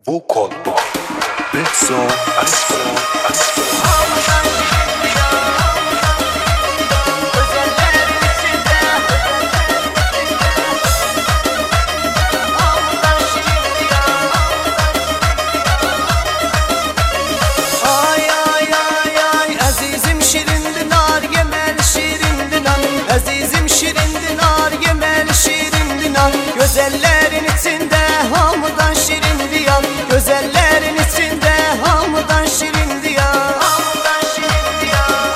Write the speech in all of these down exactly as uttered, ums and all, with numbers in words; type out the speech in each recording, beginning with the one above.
Bu kolpa Big Soul Asfal Asfal Gözellerin içinde hamıdan şirin diyan, gözellerin içinde hamıdan şirin diyan, hamıdan şirin diyan,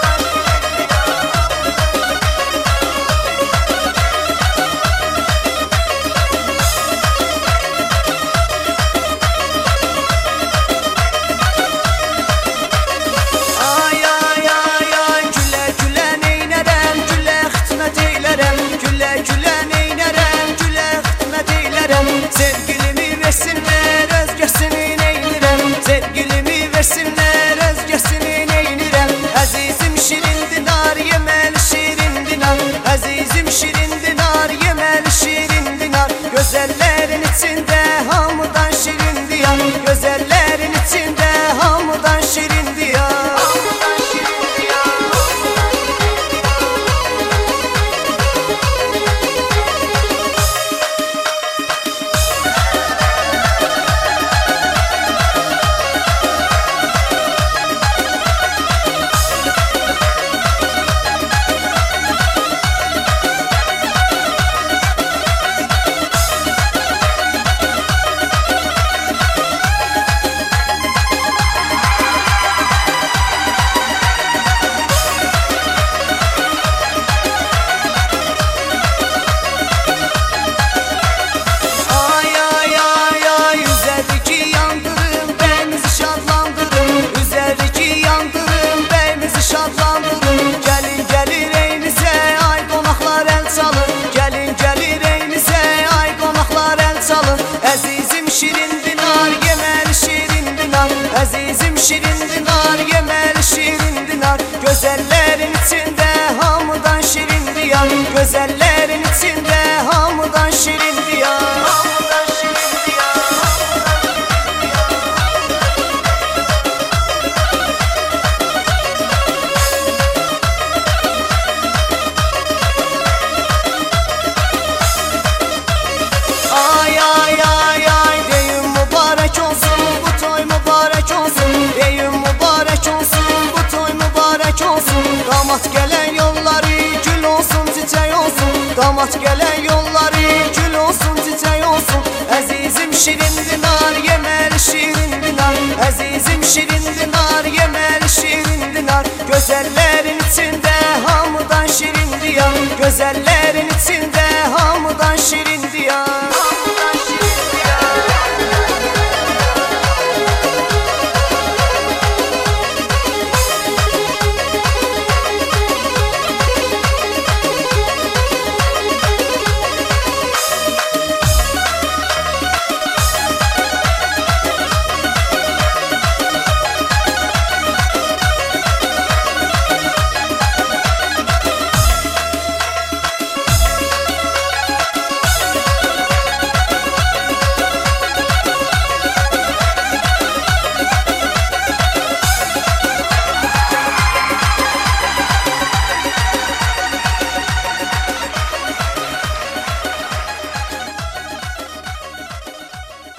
ay ay ay ay güle güle neylerem, güle hikmet eylerem, güle güle sevgilimi versinler özgesini neynirem, sevgilimi versinler özgesini neynirem. Azizim şirin dinar yemeli şirin dinar, azizim şirin dinar yemeli şirin dinar. Gözellerin içinde hamıdan şirin diyan, gözellerin içinde hamıdan şirin diyan. Gelin gelir eynizə ay qonaqlar el çalın, gelin gelir eynizə ay qonaqlar el çalın. Əzizim şirin dinar yeməli şirin dinar, əzizim şirin dinar yeməli şirin dinar. Gözəllərin içində hamıdan şirin diyan, gözəllərin içində hamıdan şirin diyan, hamıdan şirin diyan. Ay ay ay ay deyim mübarek olsun, bu toy mübarek olsun, deyim mübarek olsun, bu toy mübarek olsun. Damat gelen yolları gül olsun, çiçek olsun, damat gelen yolları gül olsun, çiçek olsun. Azizim şirin dinar yemeli şirin dinar, azizim şirin dinar yemeli şirin dinar. Gözellerin içinde hamıdan şirin diyan, gözellerin içinde hamıdan şirin diyan.